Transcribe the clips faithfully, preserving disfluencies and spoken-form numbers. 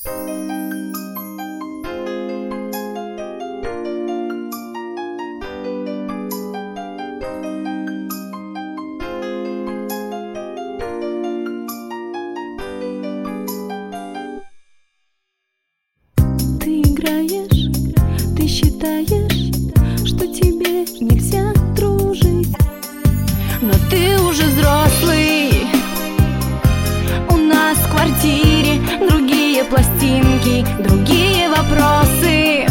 Ты играешь, ты считаешь, что тебе нельзя дружить, но ты уже взрослый. У нас в квартире другие пластинки, другие вопросы.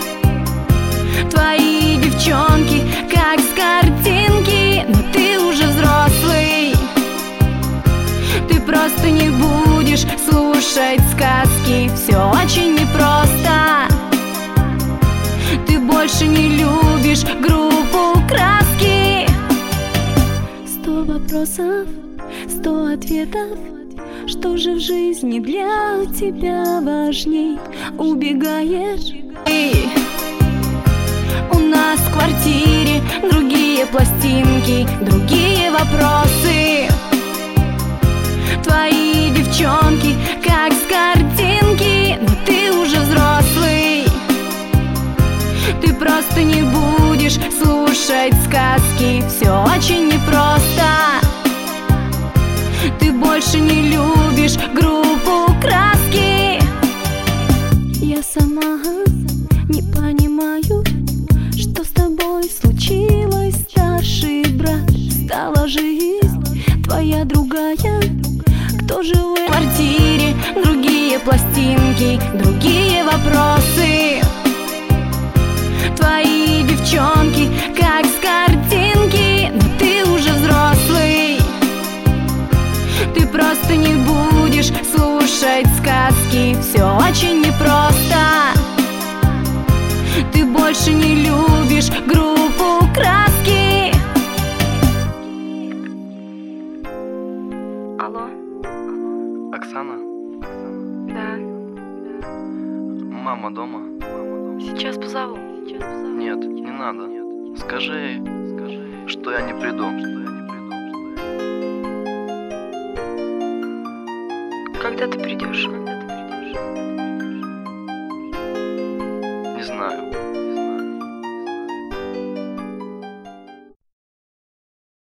Твои девчонки как с картинки, но ты уже взрослый. Ты просто не будешь слушать сказки, все очень непросто. Ты больше не любишь группу Краски. Сто вопросов, сто ответов. Что же в жизни для тебя важней? Убегаешь? Эй! У нас в квартире другие пластинки, другие вопросы. Твои девчонки как с картинки, но ты уже взрослый. Ты просто не будешь слушать сказки, все очень непросто. Ты больше не любишь группу Краски. Я сама не понимаю, что с тобой случилось. Старший брат, стала жизнь твоя другая. Кто же в квартире другие пластинки, другие вопросы. Твои девчонки как с картинки, но ты уже взрослый. Ты просто не будешь слушать сказки, все очень непросто. Ты больше не любишь группу Краски. Алло? Оксана? Да. Мама дома? Сейчас позову. Нет, не надо. Скажи, что я не приду. Когда ты придешь? Не знаю.